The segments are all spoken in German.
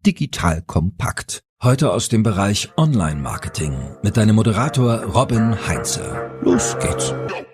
digital kompakt. Heute aus dem Bereich Online-Marketing mit deinem Moderator Robin Heinze. Los geht's.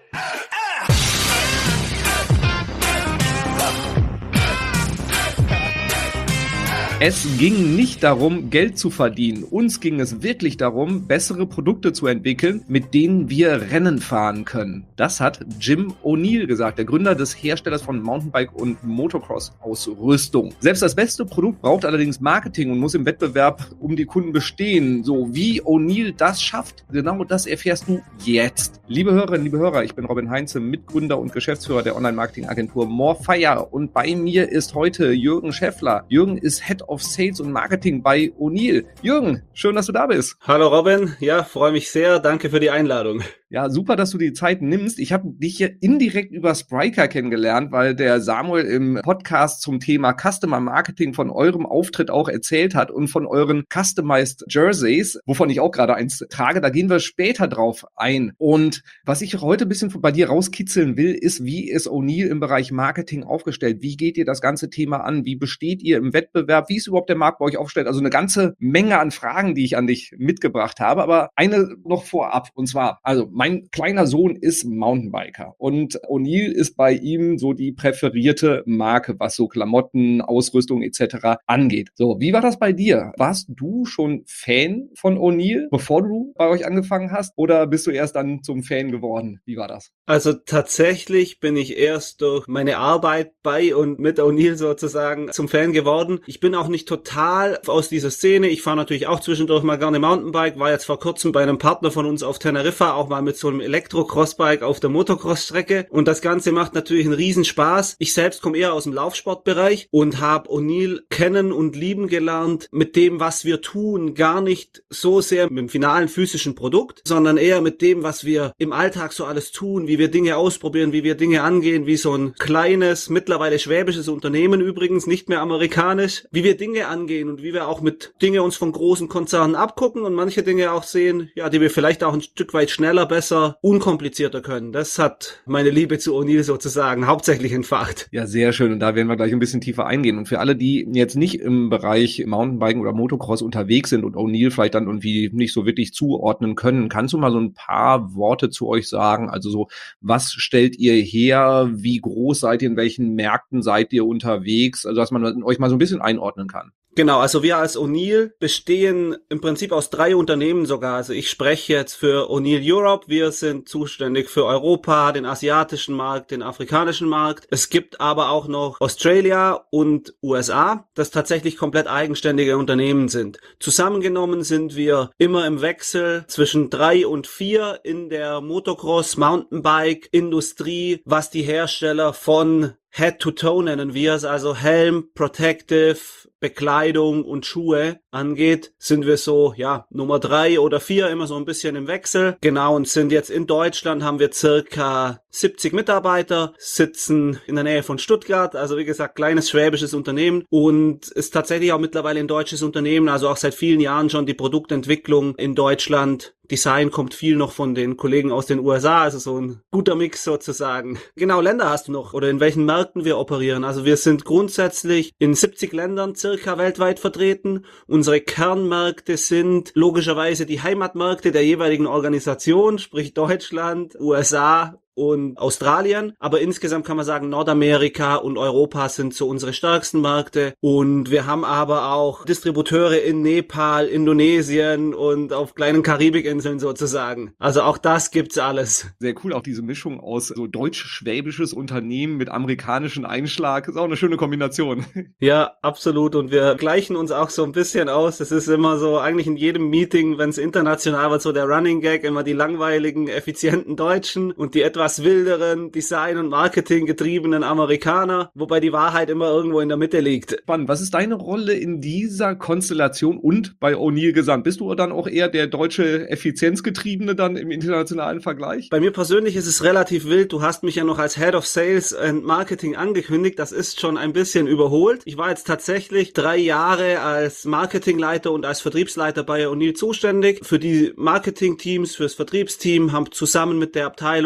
Es ging nicht darum, Geld zu verdienen. Uns ging es wirklich darum, bessere Produkte zu entwickeln, mit denen wir Rennen fahren können. Das hat Jim O'Neill gesagt, der Gründer des Herstellers von Mountainbike- und Motocross-Ausrüstung. Selbst das beste Produkt braucht allerdings Marketing und muss im Wettbewerb um die Kunden bestehen. So wie O'Neill das schafft, genau das erfährst du jetzt. Liebe Hörerinnen, liebe Hörer, ich bin Robin Heinze, Mitgründer und Geschäftsführer der Online-Marketing-Agentur Morefire. Und bei mir ist heute Jürgen Schäffler. Jürgen ist Head of Sales und Marketing bei O'Neill. Jürgen, schön, dass du da bist. Hallo Robin, ja, freue mich sehr. Danke für die Einladung. Ja, super, dass du die Zeit nimmst. Ich habe dich hier indirekt über Spryker kennengelernt, weil der Samuel im Podcast zum Thema Customer Marketing von eurem Auftritt auch erzählt hat und von euren Customized Jerseys, wovon ich auch gerade eins trage. Da gehen wir später drauf ein. Und was ich heute ein bisschen bei dir rauskitzeln will, ist, wie ist O'Neill im Bereich Marketing aufgestellt? Wie geht ihr das ganze Thema an? Wie besteht ihr im Wettbewerb? Wie ist überhaupt der Markt bei euch aufgestellt? Also eine ganze Menge an Fragen, die ich an dich mitgebracht habe. Aber eine noch vorab, und zwar, also mein kleiner Sohn ist Mountainbiker und O'Neill ist bei ihm so die präferierte Marke, was so Klamotten, Ausrüstung etc. angeht. So, wie war das bei dir? Warst du schon Fan von O'Neill, bevor du bei euch angefangen hast, oder bist du erst dann zum Fan geworden? Wie war das? Also tatsächlich bin ich erst durch meine Arbeit bei und mit O'Neill sozusagen zum Fan geworden. Ich bin auch nicht total aus dieser Szene. Ich fahre natürlich auch zwischendurch mal gerne Mountainbike, war jetzt vor kurzem bei einem Partner von uns auf Teneriffa, auch mal mit so einem Elektro-Crossbike auf der Motocross-Strecke, und das Ganze macht natürlich einen Riesenspaß. Ich selbst komme eher aus dem Laufsportbereich und habe O'Neill kennen und lieben gelernt mit dem, was wir tun, gar nicht so sehr mit dem finalen physischen Produkt, sondern eher mit dem, was wir im Alltag so alles tun, wie wir Dinge ausprobieren, wie wir Dinge angehen, wie so ein kleines, mittlerweile schwäbisches Unternehmen übrigens, nicht mehr amerikanisch, wie wir Dinge angehen und wie wir auch mit Dinge uns von großen Konzernen abgucken und manche Dinge auch sehen, ja, die wir vielleicht auch ein Stück weit schneller, besser, unkomplizierter können. Das hat meine Liebe zu O'Neill sozusagen hauptsächlich entfacht. Ja, sehr schön. Und da werden wir gleich ein bisschen tiefer eingehen. Und für alle, die jetzt nicht im Bereich Mountainbiken oder Motocross unterwegs sind und O'Neill vielleicht dann irgendwie nicht so wirklich zuordnen können, kannst du mal so ein paar Worte zu euch sagen? Also so, was stellt ihr her? Wie groß seid ihr? In welchen Märkten seid ihr unterwegs? Also, dass man euch mal so ein bisschen einordnen kann. Genau, also wir als O'Neill bestehen im Prinzip aus 3 Unternehmen sogar. Also ich spreche jetzt für O'Neill Europe. Wir sind zuständig für Europa, den asiatischen Markt, den afrikanischen Markt. Es gibt aber auch noch Australia und USA, das tatsächlich komplett eigenständige Unternehmen sind. Zusammengenommen sind wir immer im Wechsel zwischen 3 und 4 in der Motocross, Mountainbike Industrie, was die Hersteller von Head-to-Toe nennen wir es, also Helm, Protective, Bekleidung und Schuhe angeht, sind wir so, ja, Nummer 3 oder 4, immer so ein bisschen im Wechsel. Genau, und sind jetzt in Deutschland, haben wir circa 70 Mitarbeiter, sitzen in der Nähe von Stuttgart, also wie gesagt, kleines schwäbisches Unternehmen und ist tatsächlich auch mittlerweile ein deutsches Unternehmen, also auch seit vielen Jahren schon die Produktentwicklung in Deutschland. Design kommt viel noch von den Kollegen aus den USA, also so ein guter Mix sozusagen. Genau, Länder hast du noch oder in welchen Märkten wir operieren. Also wir sind grundsätzlich in 70 Ländern circa weltweit vertreten. Unsere Kernmärkte sind logischerweise die Heimatmärkte der jeweiligen Organisation, sprich Deutschland, USA und Australien, aber insgesamt kann man sagen, Nordamerika und Europa sind so unsere stärksten Märkte und wir haben aber auch Distributeure in Nepal, Indonesien und auf kleinen Karibikinseln sozusagen. Also auch das gibt's alles. Sehr cool, auch diese Mischung aus so deutsch-schwäbisches Unternehmen mit amerikanischen Einschlag, ist auch eine schöne Kombination. Ja, absolut, und wir gleichen uns auch so ein bisschen aus. Es ist immer so, eigentlich in jedem Meeting, wenn es international wird, so der Running Gag, immer die langweiligen, effizienten Deutschen und die etwas wilderen, Design- und Marketing getriebenen Amerikaner, wobei die Wahrheit immer irgendwo in der Mitte liegt. Spannend. Was ist deine Rolle in dieser Konstellation und bei O'Neill gesamt? Bist du dann auch eher der deutsche Effizienzgetriebene dann im internationalen Vergleich? Bei mir persönlich ist es relativ wild. Du hast mich ja noch als Head of Sales and Marketing angekündigt. Das ist schon ein bisschen überholt. Ich war jetzt tatsächlich 3 Jahre als Marketingleiter und als Vertriebsleiter bei O'Neill zuständig. Für die Marketingteams, fürs Vertriebsteam, haben zusammen mit der Abteilung haben wir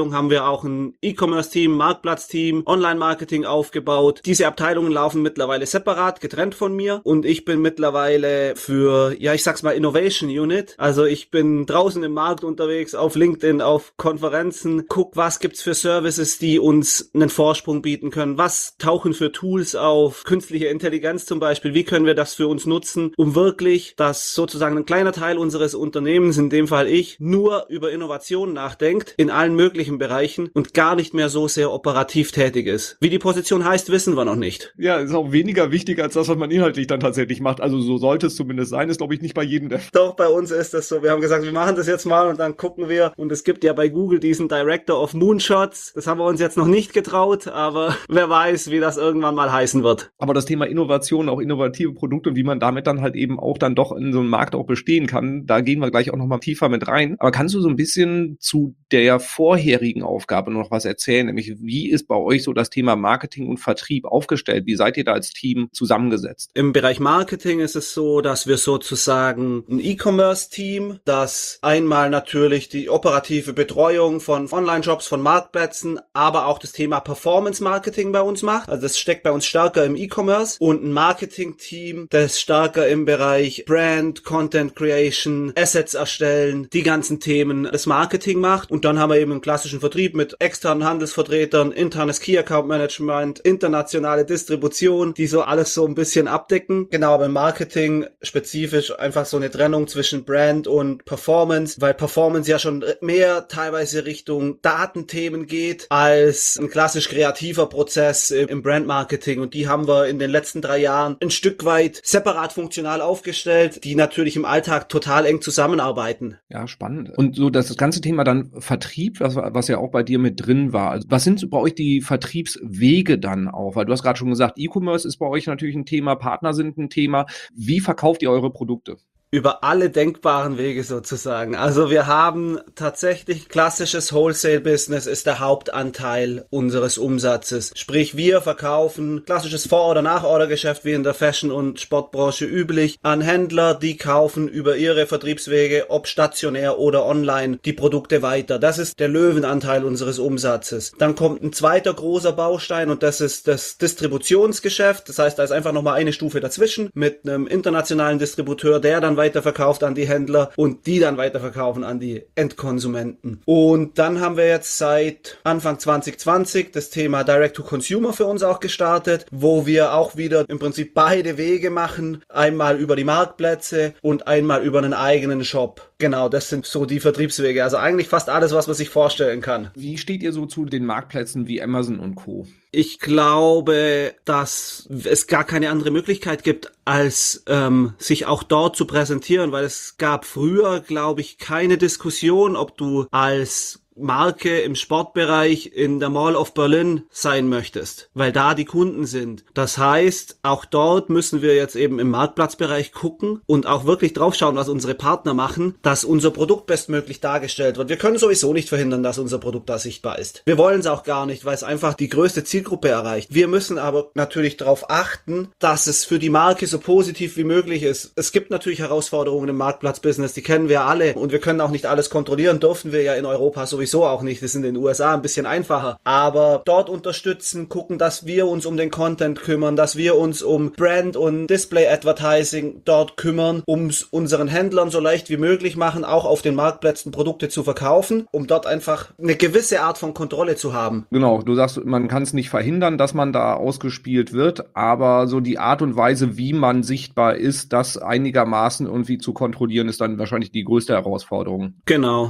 wir auch ein E-Commerce-Team, Marktplatz-Team, Online-Marketing aufgebaut. Diese Abteilungen laufen mittlerweile separat, getrennt von mir und ich bin mittlerweile für, ich sag's mal, Innovation Unit. Also ich bin draußen im Markt unterwegs, auf LinkedIn, auf Konferenzen, guck, was gibt's für Services, die uns einen Vorsprung bieten können. Was tauchen für Tools auf? Künstliche Intelligenz zum Beispiel. Wie können wir das für uns nutzen, um wirklich, dass sozusagen ein kleiner Teil unseres Unternehmens, in dem Fall ich, nur über Innovation nachdenkt, in allen möglichen Bereichen und gar nicht mehr so sehr operativ tätig ist. Wie die Position heißt, wissen wir noch nicht. Ja, ist auch weniger wichtig als das, was man inhaltlich dann tatsächlich macht. Also so sollte es zumindest sein, ist glaube ich nicht bei jedem der Fall. Doch, bei uns ist das so. Wir haben gesagt, wir machen das jetzt mal und dann gucken wir. Und es gibt ja bei Google diesen Director of Moonshots. Das haben wir uns jetzt noch nicht getraut, aber wer weiß, wie das irgendwann mal heißen wird. Aber das Thema Innovation, auch innovative Produkte und wie man damit dann halt eben auch dann doch in so einem Markt auch bestehen kann, da gehen wir gleich auch nochmal tiefer mit rein. Aber kannst du so ein bisschen zu der vorherigen Aufgabe noch was erzählen? Nämlich, wie ist bei euch so das Thema Marketing und Vertrieb aufgestellt? Wie seid ihr da als Team zusammengesetzt? Im Bereich Marketing ist es so, dass wir sozusagen ein E-Commerce-Team, das einmal natürlich die operative Betreuung von Online-Shops, von Marktplätzen, aber auch das Thema Performance-Marketing bei uns macht. Also das steckt bei uns stärker im E-Commerce und ein Marketing-Team, das stärker im Bereich Brand, Content Creation, Assets erstellen, die ganzen Themen des Marketing macht. Und dann haben wir eben einen klassischen Vertrieb mit externen Handelsvertretern, internes Key Account Management, internationale Distribution, die so alles so ein bisschen abdecken. Genau, aber im Marketing spezifisch einfach so eine Trennung zwischen Brand und Performance, weil Performance ja schon mehr teilweise Richtung Datenthemen geht als ein klassisch kreativer Prozess im Brandmarketing. Und die haben wir in den letzten 3 Jahren ein Stück weit separat funktional aufgestellt, die natürlich im Alltag total eng zusammenarbeiten. Ja, spannend. Und so das ganze Thema dann Vertrieb, was ja auch bei dir mit drin war. Also was sind so bei euch die Vertriebswege dann auch? Weil du hast gerade schon gesagt, E-Commerce ist bei euch natürlich ein Thema, Partner sind ein Thema. Wie verkauft ihr eure Produkte? Über alle denkbaren Wege sozusagen. Also wir haben tatsächlich klassisches Wholesale-Business ist der Hauptanteil unseres Umsatzes. Sprich, wir verkaufen klassisches Vor- oder Nach-Order-Geschäft wie in der Fashion- und Sportbranche üblich an Händler, die kaufen über ihre Vertriebswege, ob stationär oder online, die Produkte weiter. Das ist der Löwenanteil unseres Umsatzes. Dann kommt ein zweiter großer Baustein und das ist das Distributionsgeschäft. Das heißt, da ist einfach nochmal eine Stufe dazwischen mit einem internationalen Distributeur, der dann weiterverkauft an die Händler und die dann weiterverkaufen an die Endkonsumenten. Und dann haben wir jetzt seit Anfang 2020 das Thema Direct-to-Consumer für uns auch gestartet, wo wir auch wieder im Prinzip beide Wege machen. Einmal über die Marktplätze und einmal über einen eigenen Shop. Genau, das sind so die Vertriebswege. Also eigentlich fast alles, was man sich vorstellen kann. Wie steht ihr so zu den Marktplätzen wie Amazon und Co.? Ich glaube, dass es gar keine andere Möglichkeit gibt, als sich auch dort zu präsentieren, weil es gab früher, glaube ich, keine Diskussion, ob du als Marke im Sportbereich in der Mall of Berlin sein möchtest, weil da die Kunden sind. Das heißt, auch dort müssen wir jetzt eben im Marktplatzbereich gucken und auch wirklich draufschauen, was unsere Partner machen, dass unser Produkt bestmöglich dargestellt wird. Wir können sowieso nicht verhindern, dass unser Produkt da sichtbar ist. Wir wollen es auch gar nicht, weil es einfach die größte Zielgruppe erreicht. Wir müssen aber natürlich darauf achten, dass es für die Marke so positiv wie möglich ist. Es gibt natürlich Herausforderungen im Marktplatzbusiness, die kennen wir alle und wir können auch nicht alles kontrollieren, dürfen wir ja in Europa sowieso auch nicht. Das ist in den USA ein bisschen einfacher. Aber dort unterstützen, gucken, dass wir uns um den Content kümmern, dass wir uns um Brand und Display Advertising dort kümmern, um unseren Händlern so leicht wie möglich machen, auch auf den Marktplätzen Produkte zu verkaufen, um dort einfach eine gewisse Art von Kontrolle zu haben. Genau, du sagst, man kann es nicht verhindern, dass man da ausgespielt wird, aber so die Art und Weise, wie man sichtbar ist, das einigermaßen irgendwie zu kontrollieren, ist dann wahrscheinlich die größte Herausforderung. Genau.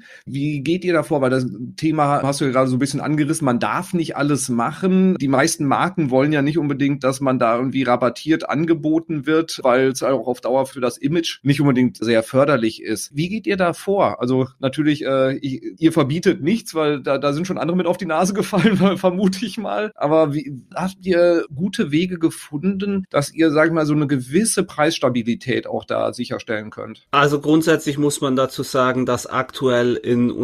Wie geht ihr davor? Weil das Thema hast du ja gerade so ein bisschen angerissen, man darf nicht alles machen. Die meisten Marken wollen ja nicht unbedingt, dass man da irgendwie rabattiert angeboten wird, weil es auch auf Dauer für das Image nicht unbedingt sehr förderlich ist. Wie geht ihr da vor? Also natürlich, ihr verbietet nichts, weil da sind schon andere mit auf die Nase gefallen, vermute ich mal. Aber habt ihr gute Wege gefunden, dass ihr, sag ich mal, so eine gewisse Preisstabilität auch da sicherstellen könnt? Also grundsätzlich muss man dazu sagen, dass aktuell in unserem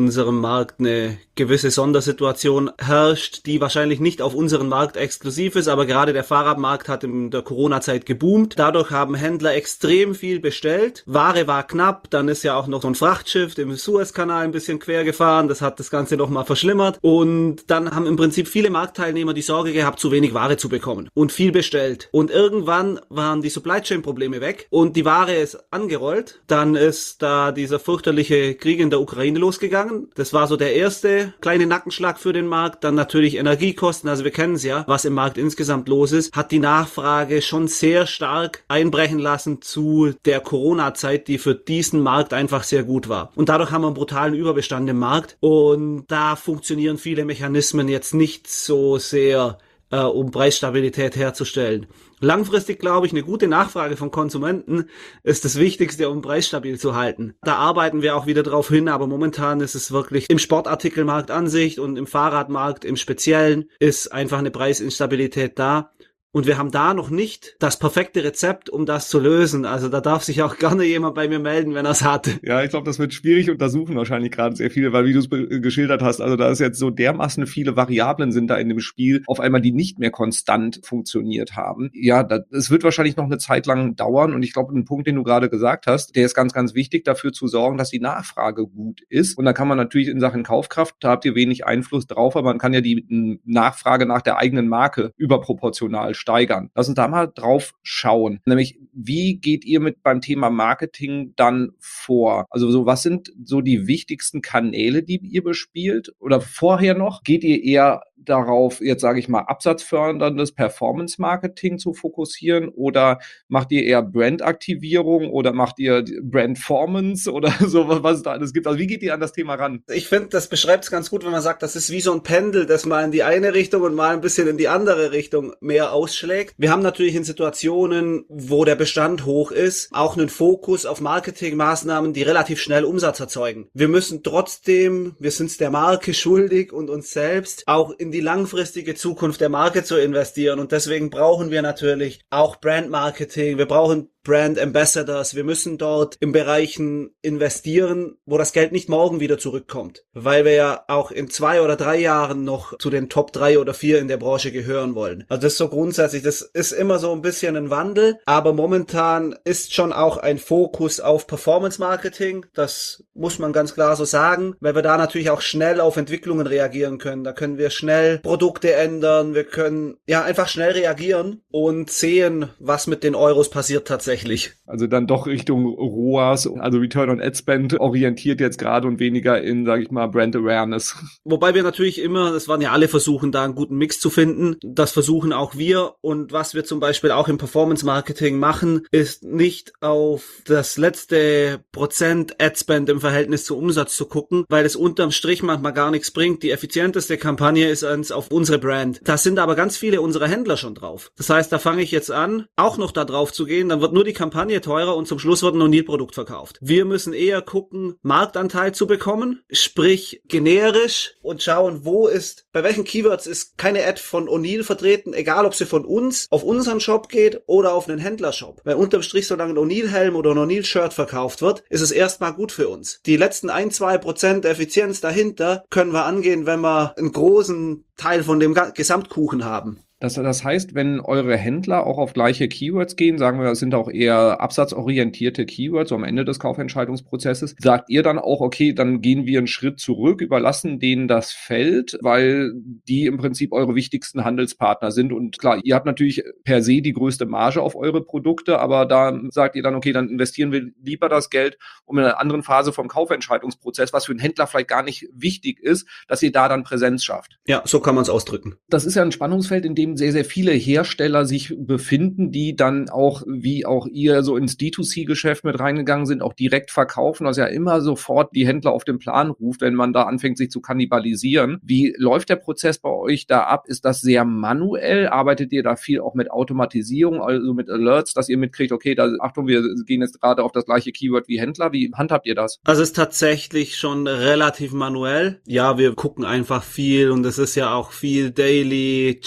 Markt eine gewisse Sondersituation herrscht, die wahrscheinlich nicht auf unseren Markt exklusiv ist, aber gerade der Fahrradmarkt hat in der Corona-Zeit geboomt. Dadurch haben Händler extrem viel bestellt. Ware war knapp, dann ist ja auch noch so ein Frachtschiff im Suezkanal ein bisschen quer gefahren, das hat das Ganze nochmal verschlimmert und dann haben im Prinzip viele Marktteilnehmer die Sorge gehabt, zu wenig Ware zu bekommen und viel bestellt. Und irgendwann waren die Supply Chain Probleme weg und die Ware ist angerollt. Dann ist da dieser fürchterliche Krieg in der Ukraine losgegangen. Das war so der erste kleine Nackenschlag für den Markt. Dann natürlich Energiekosten, also wir kennen es ja, was im Markt insgesamt los ist, hat die Nachfrage schon sehr stark einbrechen lassen zu der Corona-Zeit, die für diesen Markt einfach sehr gut war. Und dadurch haben wir einen brutalen Überbestand im Markt und da funktionieren viele Mechanismen jetzt nicht so sehr, um Preisstabilität herzustellen. Langfristig glaube ich, eine gute Nachfrage von Konsumenten ist das Wichtigste, um preisstabil zu halten. Da arbeiten wir auch wieder drauf hin, aber momentan ist es wirklich im Sportartikelmarkt an sich und im Fahrradmarkt im Speziellen ist einfach eine Preisinstabilität da. Und wir haben da noch nicht das perfekte Rezept, um das zu lösen. Also da darf sich auch gerne jemand bei mir melden, wenn er es hat. Ja, ich glaube, das wird schwierig untersuchen wahrscheinlich gerade sehr viele, weil wie du es geschildert hast, also da ist jetzt so dermaßen viele Variablen sind da in dem Spiel auf einmal, die nicht mehr konstant funktioniert haben. Ja, es wird wahrscheinlich noch eine Zeit lang dauern und ich glaube, ein Punkt, den du gerade gesagt hast, der ist ganz, ganz wichtig, dafür zu sorgen, dass die Nachfrage gut ist. Und da kann man natürlich in Sachen Kaufkraft, da habt ihr wenig Einfluss drauf, aber man kann ja die Nachfrage nach der eigenen Marke überproportional steigern. Lass uns da mal drauf schauen. Nämlich, wie geht ihr beim Thema Marketing dann vor? Also so, was sind so die wichtigsten Kanäle, die ihr bespielt? Oder vorher noch, geht ihr eher darauf, jetzt sage ich mal, absatzförderndes Performance-Marketing zu fokussieren oder macht ihr eher Brandaktivierung oder macht ihr Brandformance oder so, was es da alles gibt? Also wie geht ihr an das Thema ran? Ich finde, das beschreibt es ganz gut, wenn man sagt, das ist wie so ein Pendel, das mal in die eine Richtung und mal ein bisschen in die andere Richtung mehr ausschlägt. Wir haben natürlich in Situationen, wo der Bestand hoch ist, auch einen Fokus auf Marketingmaßnahmen, die relativ schnell Umsatz erzeugen. Wir müssen trotzdem, wir sind es der Marke schuldig und uns selbst, auch in die langfristige Zukunft der Marke zu investieren und deswegen brauchen wir natürlich auch Brandmarketing, wir brauchen Brand Ambassadors, wir müssen dort in Bereichen investieren, wo das Geld nicht morgen wieder zurückkommt, weil wir ja auch in 2 oder 3 Jahren noch zu den Top 3 oder 4 in der Branche gehören wollen. Also das ist so grundsätzlich, das ist immer so ein bisschen ein Wandel, aber momentan ist schon auch ein Fokus auf Performance Marketing, das muss man ganz klar so sagen, weil wir da natürlich auch schnell auf Entwicklungen reagieren können. Da können wir schnell Produkte ändern, wir können ja einfach schnell reagieren und sehen, was mit den Euros passiert tatsächlich. Also dann doch Richtung ROAS, also Return on Ad Spend orientiert jetzt gerade und weniger in, sage ich mal, Brand Awareness. Wobei wir natürlich immer, das waren ja alle versuchen, da einen guten Mix zu finden. Das versuchen auch wir und was wir zum Beispiel auch im Performance Marketing machen, ist nicht auf das letzte Prozent Ad Spend im Verhältnis zu Umsatz zu gucken, weil es unterm Strich manchmal gar nichts bringt. Die effizienteste Kampagne ist auf unsere Brand. Da sind aber ganz viele unserer Händler schon drauf. Das heißt, da fange ich jetzt an, auch noch da drauf zu gehen, dann wird nur die Kampagne teurer und zum Schluss wird ein O'Neill-Produkt verkauft. Wir müssen eher gucken, Marktanteil zu bekommen, sprich generisch und schauen, bei welchen Keywords ist keine Ad von O'Neill vertreten, egal ob sie von uns auf unseren Shop geht oder auf einen Händlershop. Weil unterm Strich, solange ein O'Neill-Helm oder ein O'Neill-Shirt verkauft wird, ist es erstmal gut für uns. Die letzten 1-2% Effizienz dahinter können wir angehen, wenn wir einen großen Teil von dem Gesamtkuchen haben. Das heißt, wenn eure Händler auch auf gleiche Keywords gehen, sagen wir, das sind auch eher absatzorientierte Keywords so am Ende des Kaufentscheidungsprozesses, sagt ihr dann auch, okay, dann gehen wir einen Schritt zurück, überlassen denen das Feld, weil die im Prinzip eure wichtigsten Handelspartner sind und klar, ihr habt natürlich per se die größte Marge auf eure Produkte, aber da sagt ihr dann, okay, dann investieren wir lieber das Geld, um in einer anderen Phase vom Kaufentscheidungsprozess, was für einen Händler vielleicht gar nicht wichtig ist, dass ihr da dann Präsenz schafft. Ja, so kann man es ausdrücken. Das ist ja ein Spannungsfeld, in dem sehr, sehr viele Hersteller sich befinden, die dann auch, wie auch ihr, so ins D2C-Geschäft mit reingegangen sind, auch direkt verkaufen, was ja immer sofort die Händler auf den Plan ruft, wenn man da anfängt, sich zu kannibalisieren. Wie läuft der Prozess bei euch da ab? Ist das sehr manuell? Arbeitet ihr da viel auch mit Automatisierung, also mit Alerts, dass ihr mitkriegt, okay, Achtung, wir gehen jetzt gerade auf das gleiche Keyword wie Händler? Wie handhabt ihr das? Also es ist tatsächlich schon relativ manuell. Ja, wir gucken einfach viel und es ist ja auch viel Daily Changes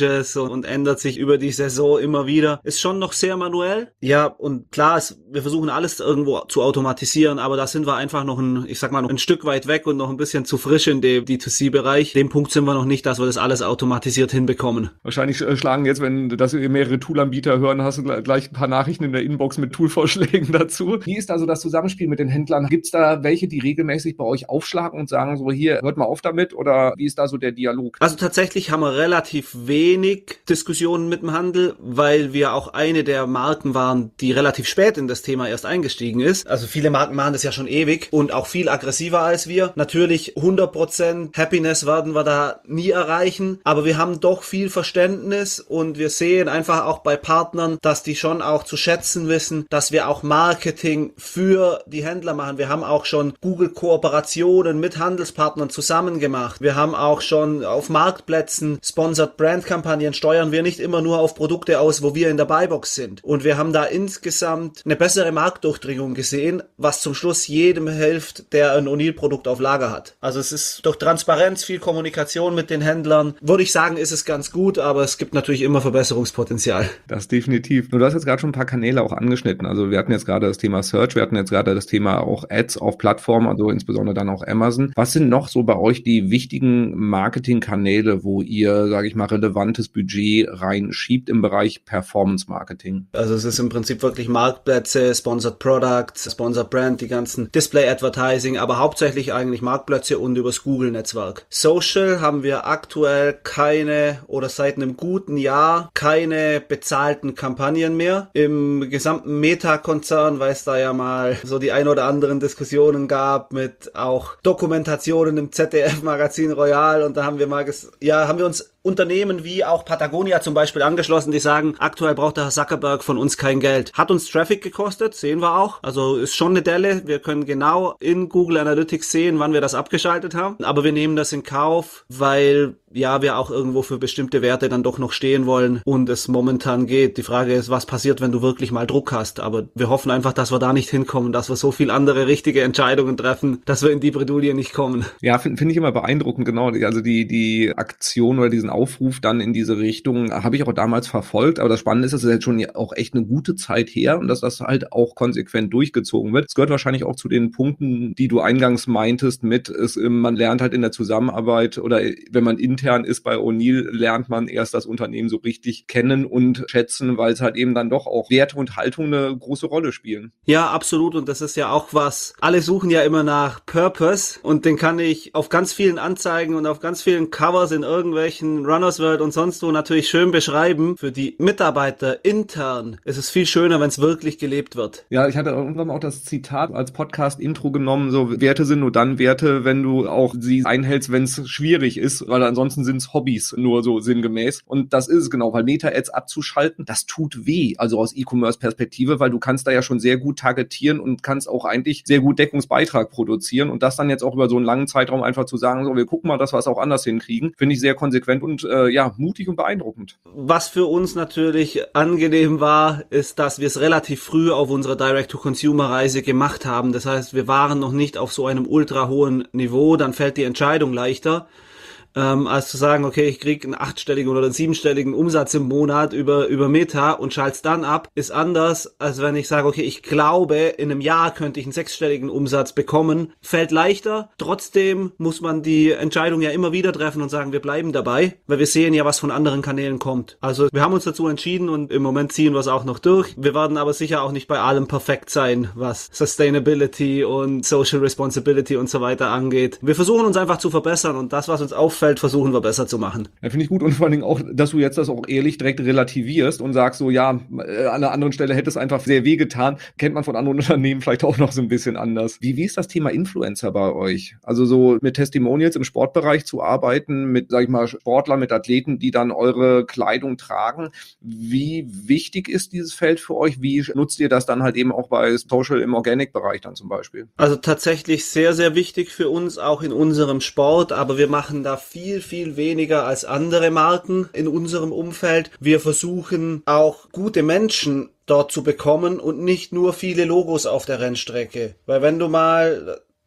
Changes und ändert sich über die Saison immer wieder. Ist schon noch sehr manuell. Ja, und klar, wir versuchen alles irgendwo zu automatisieren, aber da sind wir einfach noch ein Stück weit weg und noch ein bisschen zu frisch in dem D2C-Bereich. Dem Punkt sind wir noch nicht, dass wir das alles automatisiert hinbekommen. Wahrscheinlich schlagen jetzt, wenn das mehrere Toolanbieter hören, hast du gleich ein paar Nachrichten in der Inbox mit Toolvorschlägen dazu. Wie ist also das Zusammenspiel mit den Händlern? Gibt es da welche, die regelmäßig bei euch aufschlagen und sagen so, hier, hört mal auf damit, oder wie ist da so der Dialog? Also tatsächlich haben wir relativ wenig Diskussionen mit dem Handel, weil wir auch eine der Marken waren, die relativ spät in das Thema erst eingestiegen ist. Also viele Marken machen das ja schon ewig und auch viel aggressiver als wir. Natürlich 100% Happiness werden wir da nie erreichen, aber wir haben doch viel Verständnis und wir sehen einfach auch bei Partnern, dass die schon auch zu schätzen wissen, dass wir auch Marketing für die Händler machen. Wir haben auch schon Google-Kooperationen mit Handelspartnern zusammen gemacht. Wir haben auch schon auf Marktplätzen Sponsored Brand-Kampagnen, steuern wir nicht immer nur auf Produkte aus, wo wir in der Buybox sind. Und wir haben da insgesamt eine bessere Marktdurchdringung gesehen, was zum Schluss jedem hilft, der ein O'Neill-Produkt auf Lager hat. Also es ist durch Transparenz, viel Kommunikation mit den Händlern, würde ich sagen, ist es ganz gut, aber es gibt natürlich immer Verbesserungspotenzial. Das definitiv. Du hast jetzt gerade schon ein paar Kanäle auch angeschnitten. Also wir hatten jetzt gerade das Thema Search, wir hatten jetzt gerade das Thema auch Ads auf Plattformen, also insbesondere dann auch Amazon. Was sind noch so bei euch die wichtigen Marketingkanäle, wo ihr, sage ich mal, relevantes Budget reinschiebt im Bereich Performance Marketing? Also es ist im Prinzip wirklich Marktplätze, Sponsored Products, Sponsored Brand, die ganzen Display Advertising, aber hauptsächlich eigentlich Marktplätze und übers Google-Netzwerk. Social haben wir aktuell keine oder seit einem guten Jahr keine bezahlten Kampagnen mehr. Im gesamten Meta-Konzern, weil es da ja mal so die ein oder anderen Diskussionen gab mit auch Dokumentationen im ZDF-Magazin Royal und da haben wir haben wir uns Unternehmen wie auch Patagonia zum Beispiel angeschlossen, die sagen, aktuell braucht der Herr Zuckerberg von uns kein Geld. Hat uns Traffic gekostet, sehen wir auch. Also ist schon eine Delle. Wir können genau in Google Analytics sehen, wann wir das abgeschaltet haben. Aber wir nehmen das in Kauf, weil wir auch irgendwo für bestimmte Werte dann doch noch stehen wollen und es momentan geht. Die Frage ist, was passiert, wenn du wirklich mal Druck hast? Aber wir hoffen einfach, dass wir da nicht hinkommen, dass wir so viel andere richtige Entscheidungen treffen, dass wir in die Bredouille nicht kommen. Ja, finde ich immer beeindruckend, genau. Also die Aktion oder diesen Aufruf dann in diese Richtung habe ich auch damals verfolgt. Aber das Spannende ist, dass es jetzt schon auch echt eine gute Zeit her und dass das halt auch konsequent durchgezogen wird. Es gehört wahrscheinlich auch zu den Punkten, die du eingangs meintest man lernt halt in der Zusammenarbeit oder wenn man intern ist bei O'Neill, lernt man erst das Unternehmen so richtig kennen und schätzen, weil es halt eben dann doch auch Werte und Haltung eine große Rolle spielen. Ja, absolut. Und das ist ja auch was, alle suchen ja immer nach Purpose und den kann ich auf ganz vielen Anzeigen und auf ganz vielen Covers in irgendwelchen Runners World und sonst wo natürlich schön beschreiben. Für die Mitarbeiter intern ist es viel schöner, wenn es wirklich gelebt wird. Ja, ich hatte irgendwann auch das Zitat als Podcast-Intro genommen, so Werte sind nur dann Werte, wenn du auch sie einhältst, wenn es schwierig ist, weil ansonsten sind es Hobbys, nur so sinngemäß. Und das ist es genau, weil Meta-Ads abzuschalten, das tut weh, also aus E-Commerce-Perspektive, weil du kannst da ja schon sehr gut targetieren und kannst auch eigentlich sehr gut Deckungsbeitrag produzieren und das dann jetzt auch über so einen langen Zeitraum einfach zu sagen, so, wir gucken mal, dass wir es auch anders hinkriegen, finde ich sehr konsequent und mutig und beeindruckend. Was für uns natürlich angenehm war, ist, dass wir es relativ früh auf unserer Direct-to-Consumer-Reise gemacht haben. Das heißt, wir waren noch nicht auf so einem ultra hohen Niveau, dann fällt die Entscheidung leichter. Als zu sagen, okay, ich kriege einen 8-stelligen oder einen 7-stelligen Umsatz im Monat über Meta und schalte dann ab, ist anders, als wenn ich sage, okay, ich glaube, in einem Jahr könnte ich einen 6-stelligen Umsatz bekommen. Fällt leichter, trotzdem muss man die Entscheidung ja immer wieder treffen und sagen, wir bleiben dabei, weil wir sehen ja, was von anderen Kanälen kommt. Also wir haben uns dazu entschieden und im Moment ziehen wir es auch noch durch. Wir werden aber sicher auch nicht bei allem perfekt sein, was Sustainability und Social Responsibility und so weiter angeht. Wir versuchen uns einfach zu verbessern und das, was uns auffällt, versuchen wir besser zu machen. Ja, finde ich gut und vor allen Dingen auch, dass du jetzt das auch ehrlich direkt relativierst und sagst so, ja, an einer anderen Stelle hätte es einfach sehr wehgetan. Kennt man von anderen Unternehmen vielleicht auch noch so ein bisschen anders. Wie ist das Thema Influencer bei euch? Also so mit Testimonials im Sportbereich zu arbeiten, mit, sag ich mal, Sportlern, mit Athleten, die dann eure Kleidung tragen. Wie wichtig ist dieses Feld für euch? Wie nutzt ihr das dann halt eben auch bei Social im Organic-Bereich dann zum Beispiel? Also tatsächlich sehr, sehr wichtig für uns, auch in unserem Sport, aber wir machen da viel, viel weniger als andere Marken in unserem Umfeld. Wir versuchen auch gute Menschen dort zu bekommen und nicht nur viele Logos auf der Rennstrecke. Weil wenn du mal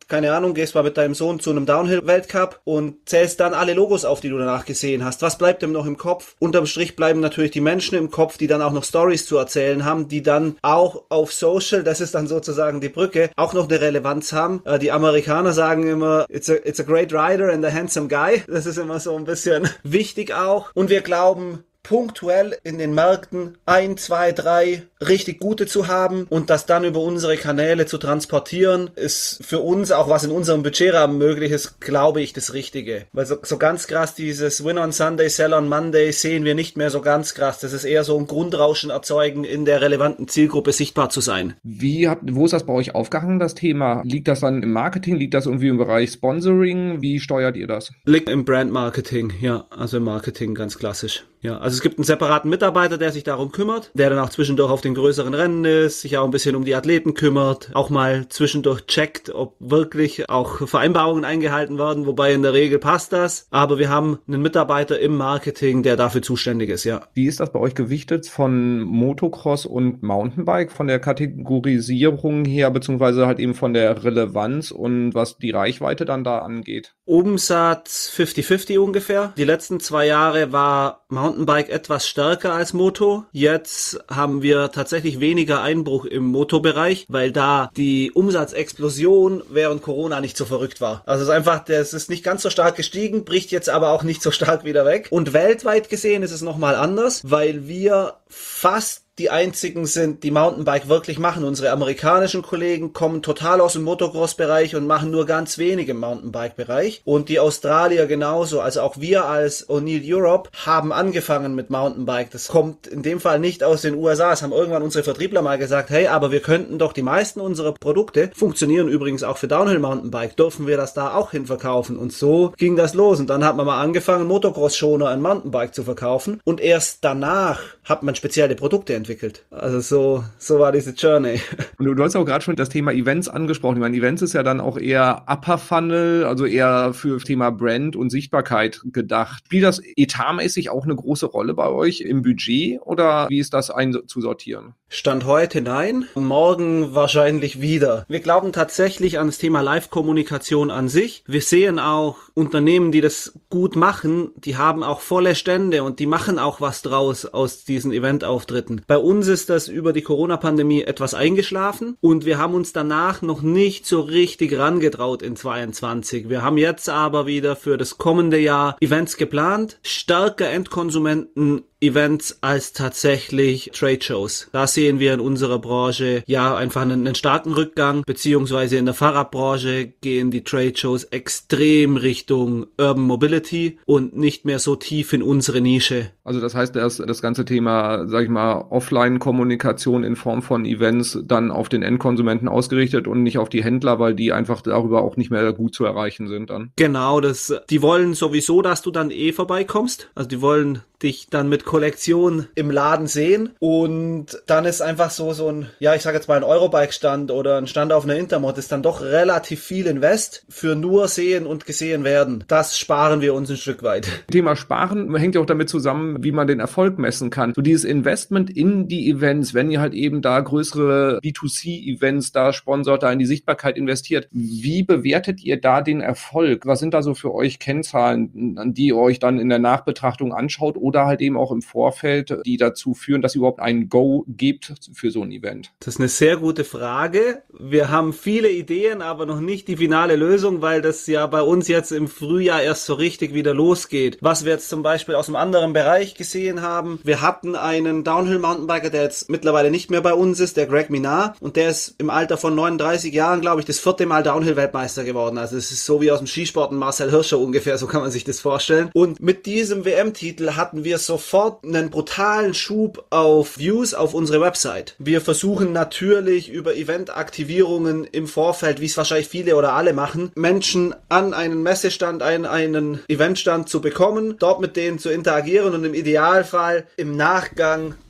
keine Ahnung, gehst mal mit deinem Sohn zu einem Downhill-Weltcup und zählst dann alle Logos auf, die du danach gesehen hast. Was bleibt ihm noch im Kopf? Unterm Strich bleiben natürlich die Menschen im Kopf, die dann auch noch Stories zu erzählen haben, die dann auch auf Social, das ist dann sozusagen die Brücke, auch noch eine Relevanz haben. Die Amerikaner sagen immer, it's a great rider and a handsome guy. Das ist immer so ein bisschen wichtig auch. Und wir glauben, punktuell in den Märkten 1, 2, 3 richtig gute zu haben und das dann über unsere Kanäle zu transportieren, ist für uns, auch was in unserem Budgetrahmen möglich ist, glaube ich, das Richtige. Weil so ganz krass dieses Win on Sunday, Sell on Monday sehen wir nicht mehr so ganz krass. Das ist eher so ein Grundrauschen erzeugen, in der relevanten Zielgruppe sichtbar zu sein. Wo ist das bei euch aufgehangen, das Thema? Liegt das dann im Marketing? Liegt das irgendwie im Bereich Sponsoring? Wie steuert ihr das? Liegt im Brand-Marketing, ja, also im Marketing ganz klassisch. Ja, also es gibt einen separaten Mitarbeiter, der sich darum kümmert, der dann auch zwischendurch auf den größeren Rennen ist, sich auch ein bisschen um die Athleten kümmert, auch mal zwischendurch checkt, ob wirklich auch Vereinbarungen eingehalten werden, wobei in der Regel passt das. Aber wir haben einen Mitarbeiter im Marketing, der dafür zuständig ist, ja. Wie ist das bei euch gewichtet von Motocross und Mountainbike, von der Kategorisierung her, beziehungsweise halt eben von der Relevanz und was die Reichweite dann da angeht? Umsatz 50-50 ungefähr. Die letzten 2 Jahre war Mountainbike etwas stärker als Moto. Jetzt haben wir tatsächlich weniger Einbruch im Motobereich, weil da die Umsatzexplosion während Corona nicht so verrückt war. Also es ist einfach, das ist nicht ganz so stark gestiegen, bricht jetzt aber auch nicht so stark wieder weg. Und weltweit gesehen ist es nochmal anders, weil wir fast die einzigen sind, die Mountainbike wirklich machen. Unsere amerikanischen Kollegen kommen total aus dem Motocross-Bereich und machen nur ganz wenig im Mountainbike-Bereich. Und die Australier genauso. Also auch wir als O'Neill Europe haben angefangen mit Mountainbike. Das kommt in dem Fall nicht aus den USA. Es haben irgendwann unsere Vertriebler mal gesagt, hey, aber wir könnten doch die meisten unserer Produkte, funktionieren übrigens auch für Downhill-Mountainbike, dürfen wir das da auch hin verkaufen. Und so ging das los. Und dann hat man mal angefangen, Motocross-Schoner in Mountainbike zu verkaufen. Und erst danach hat man spezielle Produkte entwickelt. Also so war diese Journey. Und du hast auch gerade schon das Thema Events angesprochen. Ich meine, Events ist ja dann auch eher Upper Funnel, also eher für das Thema Brand und Sichtbarkeit gedacht. Spielt das etatmäßig auch eine große Rolle bei euch im Budget oder wie ist das einzusortieren? Stand heute nein, morgen wahrscheinlich wieder. Wir glauben tatsächlich an das Thema Live-Kommunikation an sich. Wir sehen auch Unternehmen, die das gut machen, die haben auch volle Stände und die machen auch was draus aus diesen Eventauftritten. Bei uns ist das über die Corona-Pandemie etwas eingeschlafen und wir haben uns danach noch nicht so richtig rangetraut in 2022. Wir haben jetzt aber wieder für das kommende Jahr Events geplant, stärker Endkonsumenten-Events als tatsächlich Trade-Shows. Da sehen wir in unserer Branche ja einfach einen starken Rückgang, beziehungsweise in der Fahrradbranche gehen die Trade-Shows extrem Richtung Urban Mobility und nicht mehr so tief in unsere Nische. Also das heißt, dass das ganze Thema, sag ich mal, Offline-Kommunikation in Form von Events dann auf den Endkonsumenten ausgerichtet und nicht auf die Händler, weil die einfach darüber auch nicht mehr gut zu erreichen sind dann. Genau, die wollen sowieso, dass du dann vorbeikommst. Also die wollen dich dann mit Kollektion im Laden sehen und dann ist einfach so ein, ja, ich sage jetzt mal ein Eurobike-Stand oder ein Stand auf einer Intermod ist dann doch relativ viel Invest für nur sehen und gesehen werden. Das sparen wir uns ein Stück weit. Thema Sparen hängt ja auch damit zusammen, wie man den Erfolg messen kann. So dieses Investment in die Events, wenn ihr halt eben da größere B2C-Events da sponsort, da in die Sichtbarkeit investiert, wie bewertet ihr da den Erfolg? Was sind da so für euch Kennzahlen, an die ihr euch dann in der Nachbetrachtung anschaut oder halt eben auch im Vorfeld, die dazu führen, dass ihr überhaupt ein Go gibt für so ein Event? Das ist eine sehr gute Frage. Wir haben viele Ideen, aber noch nicht die finale Lösung, weil das ja bei uns jetzt im Frühjahr erst so richtig wieder losgeht. Was wir jetzt zum Beispiel aus einem anderen Bereich gesehen haben, wir hatten einen Downhill-Mountainbiker, der jetzt mittlerweile nicht mehr bei uns ist, der Greg Minard, und der ist im Alter von 39 Jahren, glaube ich, das 4. Mal Downhill-Weltmeister geworden. Also es ist so wie aus dem Skisport ein Marcel Hirscher ungefähr, so kann man sich das vorstellen. Und mit diesem WM-Titel hatten wir sofort einen brutalen Schub auf Views auf unsere Website. Wir versuchen natürlich über Eventaktivierungen im Vorfeld, wie es wahrscheinlich viele oder alle machen, Menschen an einen Messestand, einen Eventstand zu bekommen, dort mit denen zu interagieren und im Idealfall im Nachgang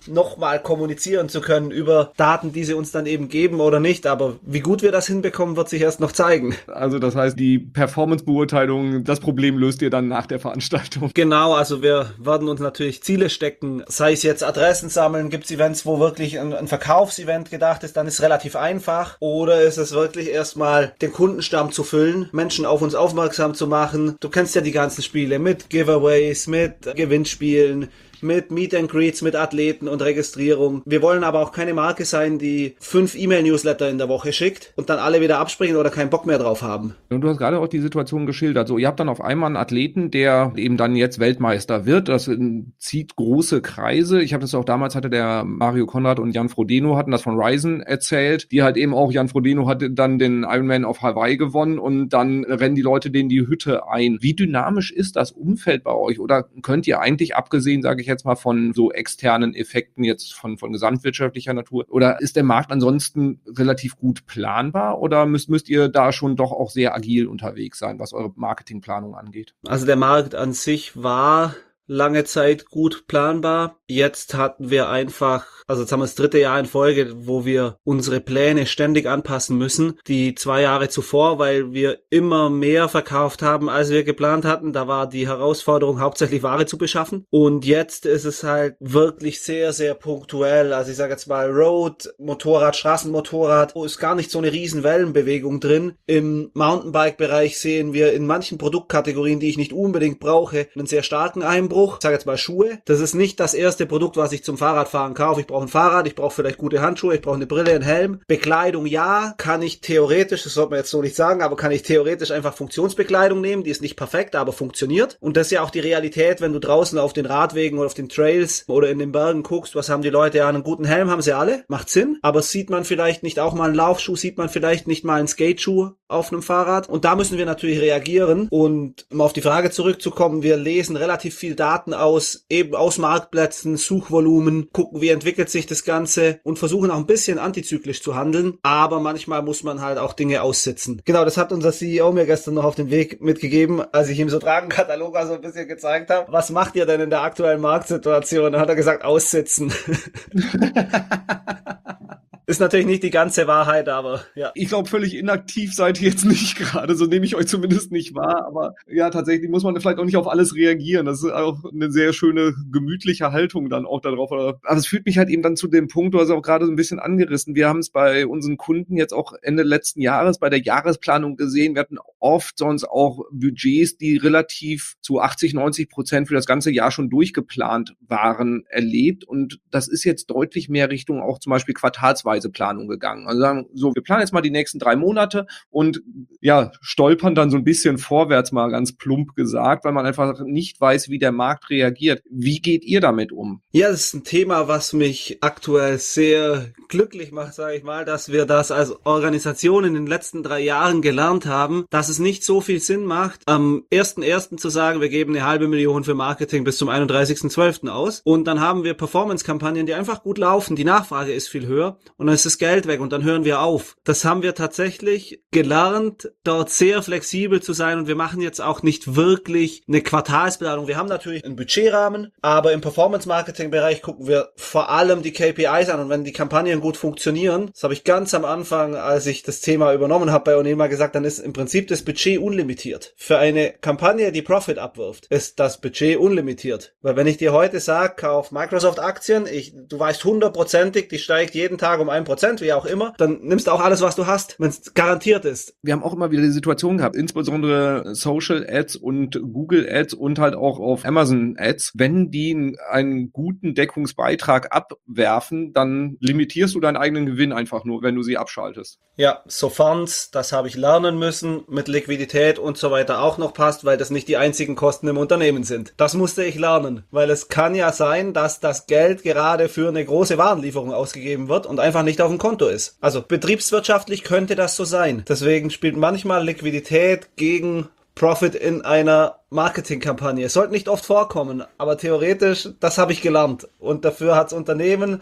nochmal kommunizieren zu können über Daten, die sie uns dann eben geben oder nicht. Aber wie gut wir das hinbekommen, wird sich erst noch zeigen. Also das heißt, die Performance-Beurteilung, das Problem löst ihr dann nach der Veranstaltung. Genau, also wir werden uns natürlich Ziele stecken, sei es jetzt Adressen sammeln, gibt es Events, wo wirklich ein Verkaufsevent gedacht ist, dann ist es relativ einfach. Oder ist es wirklich erstmal den Kundenstamm zu füllen, Menschen auf uns aufmerksam zu machen. Du kennst ja die ganzen Spiele mit Giveaways, mit Gewinnspielen, mit Meet and Greets, mit Athleten und Registrierung. Wir wollen aber auch keine Marke sein, die 5 E-Mail-Newsletter in der Woche schickt und dann alle wieder abspringen oder keinen Bock mehr drauf haben. Und du hast gerade auch die Situation geschildert. So, ihr habt dann auf einmal einen Athleten, der eben dann jetzt Weltmeister wird. Das zieht große Kreise. Ich habe das auch damals, hatte der Mario Konrad und Jan Frodeno hatten das von Ryzen erzählt. Die halt eben auch, Jan Frodeno hatte dann den Ironman auf Hawaii gewonnen und dann rennen die Leute denen die Hütte ein. Wie dynamisch ist das Umfeld bei euch? Oder könnt ihr eigentlich, abgesehen, sage ich jetzt mal, von so externen Effekten jetzt von gesamtwirtschaftlicher Natur, oder ist der Markt ansonsten relativ gut planbar, oder müsst ihr da schon doch auch sehr agil unterwegs sein, was eure Marketingplanung angeht? Also der Markt an sich war lange Zeit gut planbar. Jetzt hatten wir einfach, also jetzt haben wir das 3. Jahr in Folge, wo wir unsere Pläne ständig anpassen müssen. Die 2 Jahre zuvor, weil wir immer mehr verkauft haben, als wir geplant hatten. Da war die Herausforderung, hauptsächlich Ware zu beschaffen. Und jetzt ist es halt wirklich sehr, sehr punktuell. Also ich sage jetzt mal Road, Motorrad, Straßenmotorrad, wo ist gar nicht so eine riesen Wellenbewegung drin. Im Mountainbike-Bereich sehen wir in manchen Produktkategorien, die ich nicht unbedingt brauche, einen sehr starken Einbruch. Ich sage jetzt mal Schuhe. Das ist nicht das erste Produkt, was ich zum Fahrradfahren kaufe. Ich brauche ein Fahrrad, ich brauche vielleicht gute Handschuhe, ich brauche eine Brille, einen Helm. Bekleidung, ja, kann ich theoretisch, das sollte man jetzt so nicht sagen, aber kann ich theoretisch einfach Funktionsbekleidung nehmen. Die ist nicht perfekt, aber funktioniert. Und das ist ja auch die Realität, wenn du draußen auf den Radwegen oder auf den Trails oder in den Bergen guckst, was haben die Leute? Ja, einen guten Helm haben sie alle. Macht Sinn. Aber sieht man vielleicht nicht auch mal einen Laufschuh, sieht man vielleicht nicht mal einen Skateschuh auf einem Fahrrad. Und da müssen wir natürlich reagieren. Und um auf die Frage zurückzukommen, wir lesen relativ viel Daten aus, eben aus Marktplätzen, Suchvolumen, gucken, wie entwickelt sich das Ganze und versuchen auch ein bisschen antizyklisch zu handeln. Aber manchmal muss man halt auch Dinge aussitzen. Genau, das hat unser CEO mir gestern noch auf den Weg mitgegeben, als ich ihm so Fragenkatalog so ein bisschen gezeigt habe. Was macht ihr denn in der aktuellen Marktsituation? Dann hat er gesagt, aussitzen. Ist natürlich nicht die ganze Wahrheit, aber ja. Ich glaube, völlig inaktiv seid ihr jetzt nicht gerade, so nehme ich euch zumindest nicht wahr, aber ja, tatsächlich muss man vielleicht auch nicht auf alles reagieren. Das ist auch eine sehr schöne, gemütliche Haltung dann auch darauf. Aber es führt mich halt eben dann zu dem Punkt, du hast auch gerade so ein bisschen angerissen, wir haben es bei unseren Kunden jetzt auch Ende letzten Jahres bei der Jahresplanung gesehen, wir hatten oft sonst auch Budgets, die relativ zu 80-90% für das ganze Jahr schon durchgeplant waren, erlebt, und das ist jetzt deutlich mehr Richtung auch zum Beispiel quartalsweise Planung gegangen. Also sagen, so, wir planen jetzt mal die nächsten 3 Monate und ja, stolpern dann so ein bisschen vorwärts, mal ganz plump gesagt, weil man einfach nicht weiß, wie der Markt reagiert. Wie geht ihr damit um? Ja, das ist ein Thema, was mich aktuell sehr glücklich macht, sage ich mal, dass wir das als Organisation in den letzten 3 Jahren gelernt haben, dass es nicht so viel Sinn macht, am 1.1. zu sagen, wir geben 500.000 für Marketing bis zum 31.12. aus, und dann haben wir Performance-Kampagnen, die einfach gut laufen, die Nachfrage ist viel höher und dann ist das Geld weg und dann hören wir auf. Das haben wir tatsächlich gelernt, dort sehr flexibel zu sein, und wir machen jetzt auch nicht wirklich eine Quartalsplanung. Wir haben natürlich einen Budgetrahmen, aber im Performance-Marketing-Bereich gucken wir vor allem die KPIs an, und wenn die Kampagnen gut funktionieren, das habe ich ganz am Anfang, als ich das Thema übernommen habe, bei O'Neill mal gesagt, dann ist im Prinzip das Budget unlimitiert. Für eine Kampagne, die Profit abwirft, ist das Budget unlimitiert. Weil wenn ich dir heute sage, kauf Microsoft-Aktien, du weißt 100%ig, die steigt jeden Tag um 1%, wie auch immer, dann nimmst du auch alles, was du hast, wenn es garantiert ist. Wir haben auch immer wieder die Situation gehabt, insbesondere Social Ads und Google Ads und halt auch auf Amazon Ads, wenn die einen guten Deckungsbeitrag abwerfen, dann limitierst du deinen eigenen Gewinn einfach nur, wenn du sie abschaltest. Ja, sofon's, das habe ich lernen müssen, mit Liquidität und so weiter auch noch passt, weil das nicht die einzigen Kosten im Unternehmen sind. Das musste ich lernen, weil es kann ja sein, dass das Geld gerade für eine große Warenlieferung ausgegeben wird und einfach nicht auf dem Konto ist. Also betriebswirtschaftlich könnte das so sein. Deswegen spielt manchmal Liquidität gegen Profit in einer Marketingkampagne. Es sollte nicht oft vorkommen, aber theoretisch, das habe ich gelernt. Und dafür hat's Unternehmen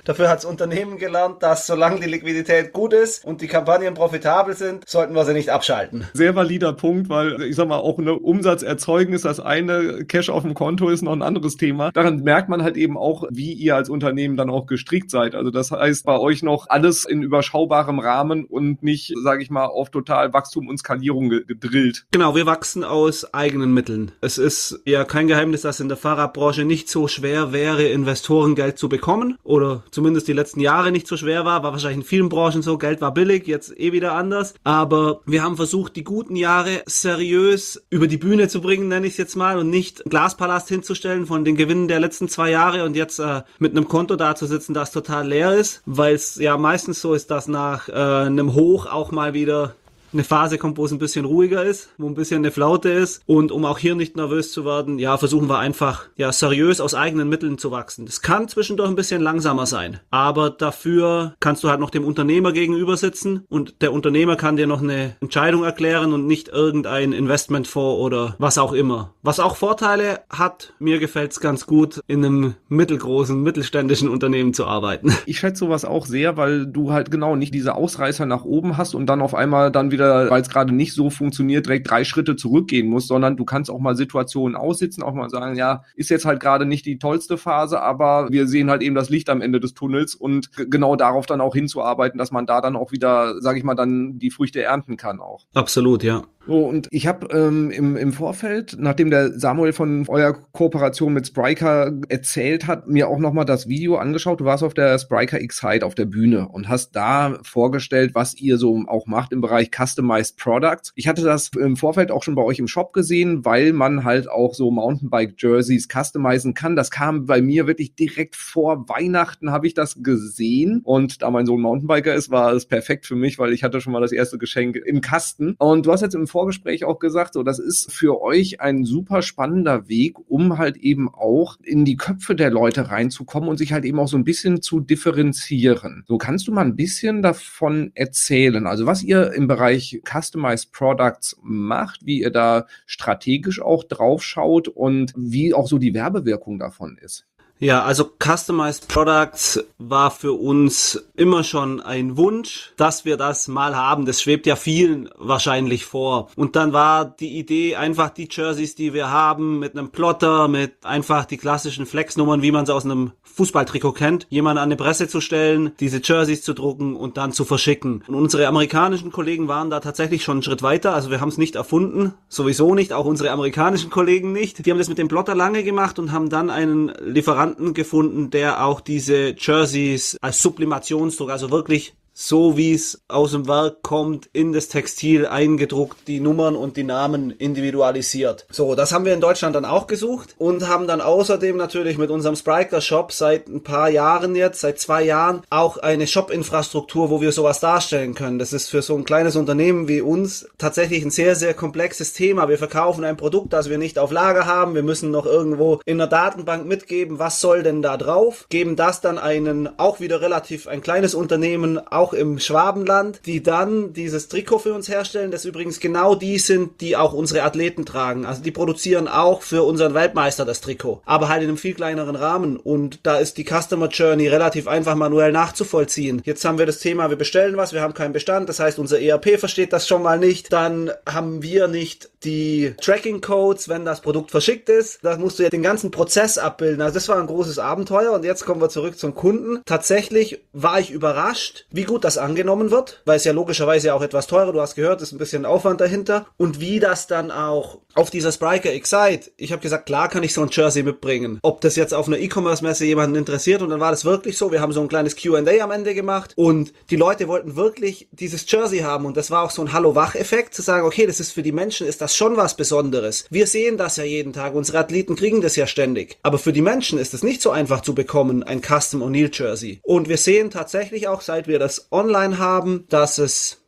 gelernt, dass solange die Liquidität gut ist und die Kampagnen profitabel sind, sollten wir sie nicht abschalten. Sehr valider Punkt, weil ich sag mal, auch eine Umsatz erzeugen ist das eine, Cash auf dem Konto ist noch ein anderes Thema. Daran merkt man halt eben auch, wie ihr als Unternehmen dann auch gestrickt seid. Also das heißt, bei euch noch alles in überschaubarem Rahmen und nicht, sage ich mal, auf total Wachstum und Skalierung gedrillt. Genau, wir wachsen aus eigenen Mitteln. Es ist ja kein Geheimnis, dass in der Fahrradbranche nicht so schwer wäre, Investorengeld zu bekommen oder zumindest die letzten Jahre nicht so schwer war wahrscheinlich in vielen Branchen so, Geld war billig, jetzt wieder anders. Aber wir haben versucht, die guten Jahre seriös über die Bühne zu bringen, nenne ich es jetzt mal, und nicht Glaspalast hinzustellen von den Gewinnen der letzten 2 Jahre und jetzt mit einem Konto da zu sitzen, das total leer ist, weil es ja meistens so ist, dass nach einem Hoch auch mal wieder eine Phase kommt, wo es ein bisschen ruhiger ist, wo ein bisschen eine Flaute ist. Und um auch hier nicht nervös zu werden, ja, versuchen wir einfach, ja, seriös aus eigenen Mitteln zu wachsen. Das kann zwischendurch ein bisschen langsamer sein, aber dafür kannst du halt noch dem Unternehmer gegenüber sitzen und der Unternehmer kann dir noch eine Entscheidung erklären und nicht irgendein Investmentfonds oder was auch immer. Was auch Vorteile hat, mir gefällt's ganz gut, in einem mittelgroßen, mittelständischen Unternehmen zu arbeiten. Ich schätze sowas auch sehr, weil du halt genau nicht diese Ausreißer nach oben hast und dann auf einmal dann wieder, weil es gerade nicht so funktioniert, direkt 3 Schritte zurückgehen musst, sondern du kannst auch mal Situationen aussitzen, auch mal sagen, ja, ist jetzt halt gerade nicht die tollste Phase, aber wir sehen halt eben das Licht am Ende des Tunnels und genau darauf dann auch hinzuarbeiten, dass man da dann auch wieder, sage ich mal, dann die Früchte ernten kann auch. Absolut, ja. So, und ich habe im Vorfeld, nachdem der Samuel von eurer Kooperation mit Spryker erzählt hat, mir auch nochmal das Video angeschaut. Du warst auf der Spryker Excite auf der Bühne und hast da vorgestellt, was ihr so auch macht im Bereich Customized Products. Ich hatte das im Vorfeld auch schon bei euch im Shop gesehen, weil man halt auch so Mountainbike-Jerseys customizen kann. Das kam bei mir wirklich direkt vor Weihnachten, habe ich das gesehen. Und da mein Sohn Mountainbiker ist, war es perfekt für mich, weil ich hatte schon mal das erste Geschenk im Kasten. Und du hast jetzt im Vorgespräch auch gesagt, so, das ist für euch ein super spannender Weg, um halt eben auch in die Köpfe der Leute reinzukommen und sich halt eben auch so ein bisschen zu differenzieren. So, kannst du mal ein bisschen davon erzählen? Also was ihr im Bereich Customized Products macht, wie ihr da strategisch auch drauf schaut und wie auch so die Werbewirkung davon ist. Ja, also Customized Products war für uns immer schon ein Wunsch, dass wir das mal haben. Das schwebt ja vielen wahrscheinlich vor. Und dann war die Idee, einfach die Jerseys, die wir haben, mit einem Plotter, mit einfach die klassischen Flexnummern, wie man es aus einem Fußballtrikot kennt, jemanden an eine Presse zu stellen, diese Jerseys zu drucken und dann zu verschicken. Und unsere amerikanischen Kollegen waren da tatsächlich schon einen Schritt weiter. Also wir haben es nicht erfunden, sowieso nicht, auch unsere amerikanischen Kollegen nicht. Die haben das mit dem Plotter lange gemacht und haben dann einen Lieferanten gefunden, der auch diese Jerseys als Sublimationsdruck, also wirklich so wie es aus dem Werk kommt, in das Textil eingedruckt, die Nummern und die Namen individualisiert. So, das haben wir in Deutschland dann auch gesucht und haben dann außerdem natürlich mit unserem Spryker Shop seit ein paar Jahren jetzt, seit 2 Jahren, auch eine Shop-Infrastruktur, wo wir sowas darstellen können. Das ist für so ein kleines Unternehmen wie uns tatsächlich ein sehr, sehr komplexes Thema. Wir verkaufen ein Produkt, das wir nicht auf Lager haben. Wir müssen noch irgendwo in der Datenbank mitgeben, was soll denn da drauf? Geben das dann auch wieder relativ ein kleines Unternehmen, auch im Schwabenland, die dann dieses Trikot für uns herstellen, das übrigens genau die sind, die auch unsere Athleten tragen. Also die produzieren auch für unseren Weltmeister das Trikot, aber halt in einem viel kleineren Rahmen und da ist die Customer Journey relativ einfach manuell nachzuvollziehen. Jetzt haben wir das Thema, wir bestellen was, wir haben keinen Bestand, das heißt unser ERP versteht das schon mal nicht, dann haben wir nicht die Tracking Codes, wenn das Produkt verschickt ist, da musst du ja den ganzen Prozess abbilden. Also das war ein großes Abenteuer und jetzt kommen wir zurück zum Kunden. Tatsächlich war ich überrascht, wie gut das angenommen wird, weil es ja logischerweise auch etwas teurer, du hast gehört, ist ein bisschen Aufwand dahinter und wie das dann auch auf dieser Spryker Excite, ich habe gesagt, klar kann ich so ein Jersey mitbringen, ob das jetzt auf einer E-Commerce-Messe jemanden interessiert und dann war das wirklich so, wir haben so ein kleines Q&A am Ende gemacht und die Leute wollten wirklich dieses Jersey haben und das war auch so ein Hallo-Wach-Effekt, zu sagen, okay, das ist für die Menschen, ist das schon was Besonderes. Wir sehen das ja jeden Tag, unsere Athleten kriegen das ja ständig, aber für die Menschen ist es nicht so einfach zu bekommen, ein Custom O'Neill Jersey und wir sehen tatsächlich auch, seit wir das online haben, dass es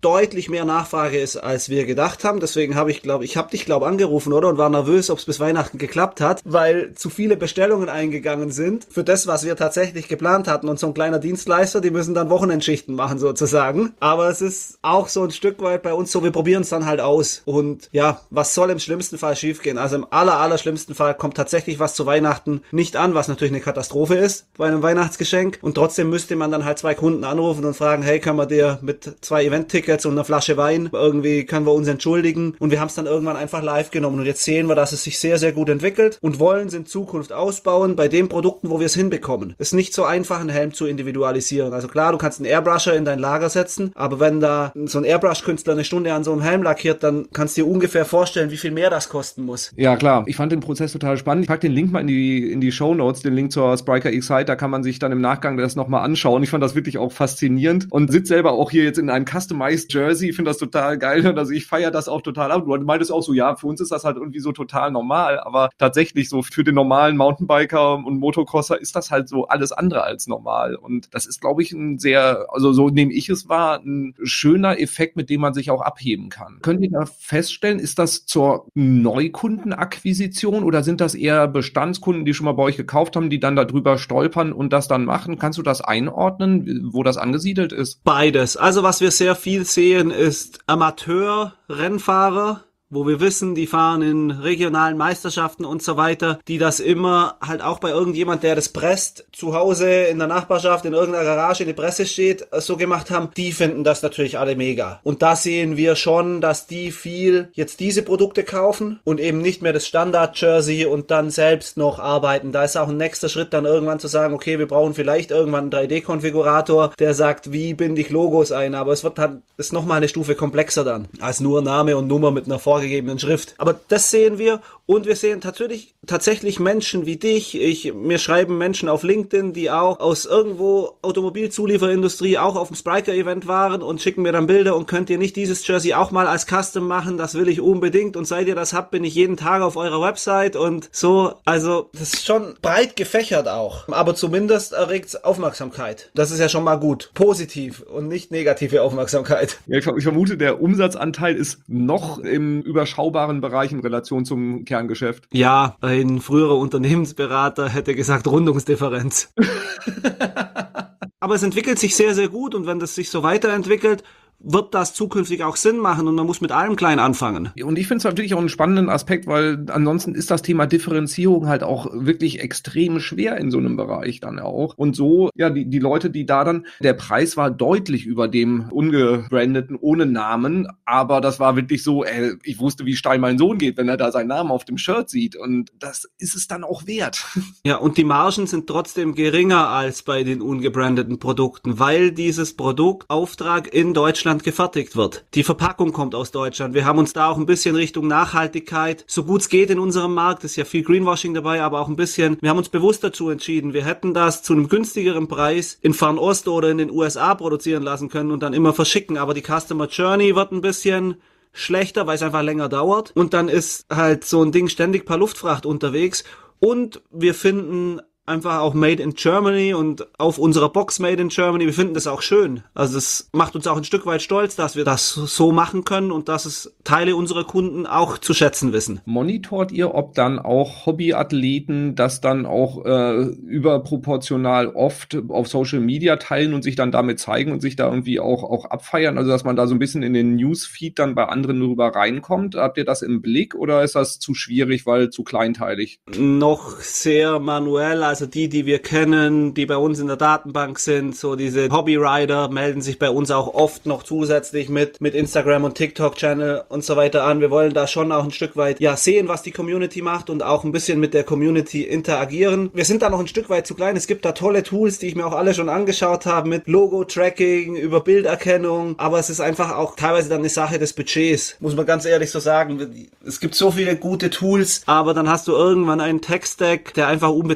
deutlich mehr Nachfrage ist, als wir gedacht haben. Deswegen habe ich dich angerufen, oder? Und war nervös, ob es bis Weihnachten geklappt hat, weil zu viele Bestellungen eingegangen sind für das, was wir tatsächlich geplant hatten. Und so ein kleiner Dienstleister, die müssen dann Wochenendschichten machen sozusagen. Aber es ist auch so ein Stück weit bei uns so, wir probieren es dann halt aus. Und ja, was soll im schlimmsten Fall schiefgehen? Also im allerschlimmsten Fall kommt tatsächlich was zu Weihnachten nicht an, was natürlich eine Katastrophe ist bei einem Weihnachtsgeschenk. Und trotzdem müsste man dann halt 2 Kunden anrufen und fragen, hey, können wir dir mit 2 Event-Tickets und einer Flasche Wein, irgendwie können wir uns entschuldigen. Und wir haben es dann irgendwann einfach live genommen. Und jetzt sehen wir, dass es sich sehr, sehr gut entwickelt und wollen es in Zukunft ausbauen bei den Produkten, wo wir es hinbekommen. Es ist nicht so einfach, einen Helm zu individualisieren. Also klar, du kannst einen Airbrusher in dein Lager setzen, aber wenn da so ein Airbrush-Künstler eine Stunde an so einem Helm lackiert, dann kannst du dir ungefähr vorstellen, wie viel mehr das kosten muss. Ja, klar. Ich fand den Prozess total spannend. Ich packe den Link mal in die Shownotes, den Link zur Spryker Excite, da kann man sich dann im Nachgang das nochmal anschauen. Ich fand das wirklich auch faszinierend und sitze selber auch hier jetzt in einem Customized Jersey. Ich finde das total geil und also ich feiere das auch total ab. Du meintest auch so, ja, für uns ist das halt irgendwie so total normal, aber tatsächlich so für den normalen Mountainbiker und Motocrosser ist das halt so alles andere als normal und das ist, glaube ich, also so nehme ich es wahr, ein schöner Effekt, mit dem man sich auch abheben kann. Könnt ihr da feststellen, ist das zur Neukundenakquisition oder sind das eher Bestandskunden, die schon mal bei euch gekauft haben, die dann darüber stolpern und das dann machen? Kannst du das einordnen, wo das angesiedelt ist? Beides. Also was wir sehr viel sehen, ist Amateur-Rennfahrer, wo wir wissen, die fahren in regionalen Meisterschaften und so weiter, die das immer halt auch bei irgendjemand, der das presst, zu Hause in der Nachbarschaft, in irgendeiner Garage in die Presse steht, so gemacht haben, die finden das natürlich alle mega. Und da sehen wir schon, dass die viel jetzt diese Produkte kaufen und eben nicht mehr das Standard-Jersey und dann selbst noch arbeiten. Da ist auch ein nächster Schritt dann irgendwann zu sagen, okay, wir brauchen vielleicht irgendwann einen 3D-Konfigurator, der sagt, wie binde ich Logos ein, aber es wird halt, ist nochmal eine Stufe komplexer dann, als nur Name und Nummer mit einer vorgegebenen Schrift. Aber das sehen wir und wir sehen tatsächlich Menschen wie dich. Mir schreiben Menschen auf LinkedIn, die auch aus irgendwo Automobilzulieferindustrie auch auf dem Spryker-Event waren und schicken mir dann Bilder und könnt ihr nicht dieses Jersey auch mal als Custom machen? Das will ich unbedingt und seit ihr das habt, bin ich jeden Tag auf eurer Website und so. Also das ist schon breit gefächert auch. Aber zumindest erregt es Aufmerksamkeit. Das ist ja schon mal gut. Positiv und nicht negative Aufmerksamkeit. Ja, ich vermute, der Umsatzanteil ist noch im überschaubaren Bereich in Relation zum Kerngeschäft. Ja, ein früherer Unternehmensberater hätte gesagt Rundungsdifferenz. Aber es entwickelt sich sehr, sehr gut und wenn das sich so weiterentwickelt, wird das zukünftig auch Sinn machen und man muss mit allem klein anfangen. Und ich finde es natürlich auch einen spannenden Aspekt, weil ansonsten ist das Thema Differenzierung halt auch wirklich extrem schwer in so einem Bereich dann auch. Und so, ja, die Leute, die da dann, der Preis war deutlich über dem ungebrandeten, ohne Namen, aber das war wirklich so, ich wusste, wie steil mein Sohn geht, wenn er da seinen Namen auf dem Shirt sieht und das ist es dann auch wert. Ja, und die Margen sind trotzdem geringer als bei den ungebrandeten Produkten, weil dieses Produktauftrag in Deutschland gefertigt wird. Die Verpackung kommt aus Deutschland. Wir haben uns da auch ein bisschen Richtung Nachhaltigkeit, so gut es geht in unserem Markt, ist ja viel Greenwashing dabei, aber auch ein bisschen, wir haben uns bewusst dazu entschieden, wir hätten das zu einem günstigeren Preis in Fernost oder in den USA produzieren lassen können und dann immer verschicken, aber die Customer Journey wird ein bisschen schlechter, weil es einfach länger dauert und dann ist halt so ein Ding ständig per Luftfracht unterwegs und wir finden einfach auch Made in Germany und auf unserer Box Made in Germany. Wir finden das auch schön. Also es macht uns auch ein Stück weit stolz, dass wir das so machen können und dass es Teile unserer Kunden auch zu schätzen wissen. Monitort ihr, ob dann auch Hobbyathleten das dann auch überproportional oft auf Social Media teilen und sich dann damit zeigen und sich da irgendwie auch abfeiern? Also dass man da so ein bisschen in den Newsfeed dann bei anderen rüber reinkommt. Habt ihr das im Blick oder ist das zu schwierig, weil zu kleinteilig? Noch sehr manuell. Also die wir kennen, die bei uns in der Datenbank sind, so diese Hobbyrider melden sich bei uns auch oft noch zusätzlich mit Instagram und TikTok-Channel und so weiter an. Wir wollen da schon auch ein Stück weit sehen, was die Community macht und auch ein bisschen mit der Community interagieren. Wir sind da noch ein Stück weit zu klein. Es gibt da tolle Tools, die ich mir auch alle schon angeschaut habe, mit Logo-Tracking, über Bilderkennung, aber es ist einfach auch teilweise dann eine Sache des Budgets, muss man ganz ehrlich so sagen. Es gibt so viele gute Tools, aber dann hast du irgendwann einen Tech-Stack, der einfach unbezahlbar ist.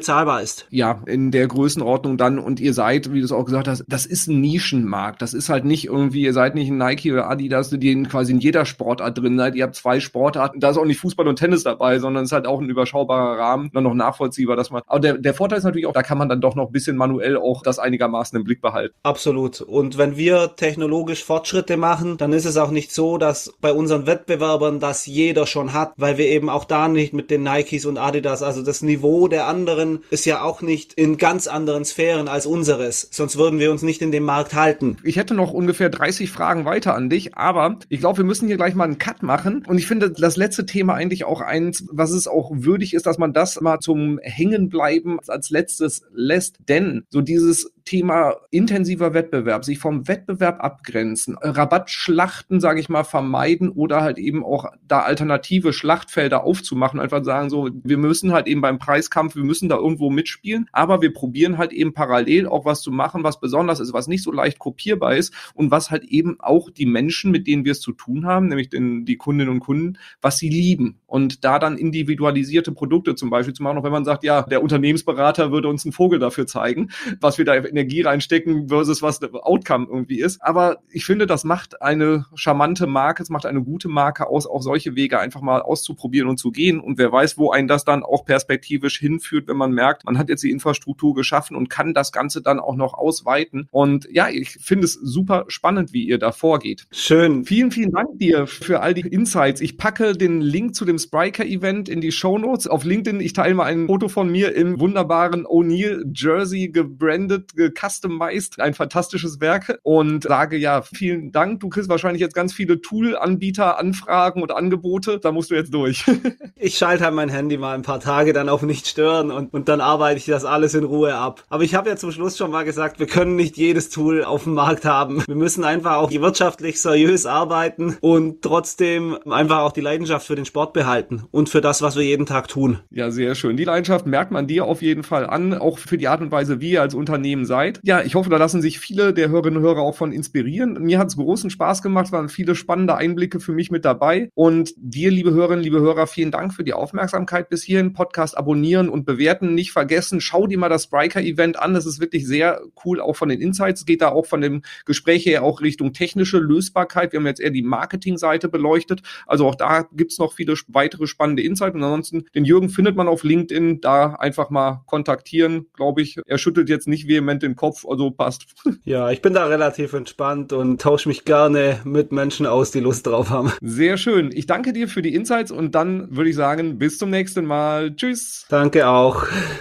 heißt. Ja, in der Größenordnung dann, und ihr seid, wie du es auch gesagt hast, das ist ein Nischenmarkt. Das ist halt nicht irgendwie, ihr seid nicht ein Nike oder Adidas, die quasi in jeder Sportart drin seid. Ihr habt 2 Sportarten, da ist auch nicht Fußball und Tennis dabei, sondern es ist halt auch ein überschaubarer Rahmen, dann noch nachvollziehbar, dass man, aber der Vorteil ist natürlich auch, da kann man dann doch noch ein bisschen manuell auch das einigermaßen im Blick behalten. Absolut. Und wenn wir technologisch Fortschritte machen, dann ist es auch nicht so, dass bei unseren Wettbewerbern das jeder schon hat, weil wir eben auch da nicht mit den Nikes und Adidas, also das Niveau der anderen ist ja auch nicht in ganz anderen Sphären als unseres, sonst würden wir uns nicht in dem Markt halten. Ich hätte noch ungefähr 30 Fragen weiter an dich, aber ich glaube, wir müssen hier gleich mal einen Cut machen, und ich finde das letzte Thema eigentlich auch eins, was es auch würdig ist, dass man das mal zum Hängenbleiben als letztes lässt, denn so dieses Thema intensiver Wettbewerb, sich vom Wettbewerb abgrenzen, Rabattschlachten, sage ich mal, vermeiden oder halt eben auch da alternative Schlachtfelder aufzumachen, einfach sagen so, wir müssen halt eben beim Preiskampf, wir müssen da irgendwo mitspielen, aber wir probieren halt eben parallel auch was zu machen, was besonders ist, was nicht so leicht kopierbar ist und was halt eben auch die Menschen, mit denen wir es zu tun haben, nämlich die Kundinnen und Kunden, was sie lieben, und da dann individualisierte Produkte zum Beispiel zu machen, auch wenn man sagt, ja, der Unternehmensberater würde uns einen Vogel dafür zeigen, was wir da Energie reinstecken versus was der Outcome irgendwie ist. Aber ich finde, das macht eine charmante Marke, es macht eine gute Marke aus, auch solche Wege einfach mal auszuprobieren und zu gehen. Und wer weiß, wo einen das dann auch perspektivisch hinführt, wenn man merkt, man hat jetzt die Infrastruktur geschaffen und kann das Ganze dann auch noch ausweiten. Und ja, ich finde es super spannend, wie ihr da vorgeht. Schön. Vielen, vielen Dank dir für all die Insights. Ich packe den Link zu dem Spryker-Event in die Shownotes. Auf LinkedIn, ich teile mal ein Foto von mir im wunderbaren O'Neill Jersey gebrandet, customized, ein fantastisches Werk, und sage ja, vielen Dank. Du kriegst wahrscheinlich jetzt ganz viele Tool-Anbieter, Anfragen und Angebote. Da musst du jetzt durch. Ich schalte halt mein Handy mal ein paar Tage dann auf nicht stören und dann arbeite ich das alles in Ruhe ab. Aber ich habe ja zum Schluss schon mal gesagt, wir können nicht jedes Tool auf dem Markt haben. Wir müssen einfach auch wirtschaftlich seriös arbeiten und trotzdem einfach auch die Leidenschaft für den Sport behalten und für das, was wir jeden Tag tun. Ja, sehr schön. Die Leidenschaft merkt man dir auf jeden Fall an, auch für die Art und Weise, wie ihr als Unternehmen seid. Ja, ich hoffe, da lassen sich viele der Hörerinnen und Hörer auch von inspirieren. Mir hat es großen Spaß gemacht, waren viele spannende Einblicke für mich mit dabei. Und dir, liebe Hörerinnen, liebe Hörer, vielen Dank für die Aufmerksamkeit bis hierhin. Podcast abonnieren und bewerten nicht vergessen. Schau dir mal das Spryker-Event an. Das ist wirklich sehr cool, auch von den Insights. Es geht da auch von dem Gespräch her auch Richtung technische Lösbarkeit. Wir haben jetzt eher die Marketingseite beleuchtet. Also auch da gibt's noch viele weitere spannende Insights. Und ansonsten, den Jürgen findet man auf LinkedIn. Da einfach mal kontaktieren, glaube ich. Er schüttelt jetzt nicht vehement den Kopf, also passt. Ja, ich bin da relativ entspannt und tausche mich gerne mit Menschen aus, die Lust drauf haben. Sehr schön. Ich danke dir für die Insights und dann würde ich sagen, bis zum nächsten Mal. Tschüss. Danke auch.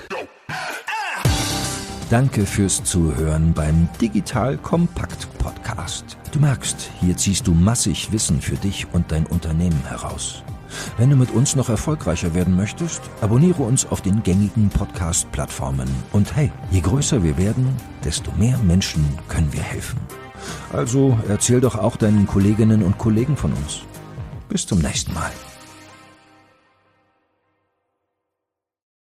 Danke fürs Zuhören beim Digital Kompakt Podcast. Du merkst, hier ziehst du massig Wissen für dich und dein Unternehmen heraus. Wenn du mit uns noch erfolgreicher werden möchtest, abonniere uns auf den gängigen Podcast-Plattformen. Und hey, je größer wir werden, desto mehr Menschen können wir helfen. Also erzähl doch auch deinen Kolleginnen und Kollegen von uns. Bis zum nächsten Mal.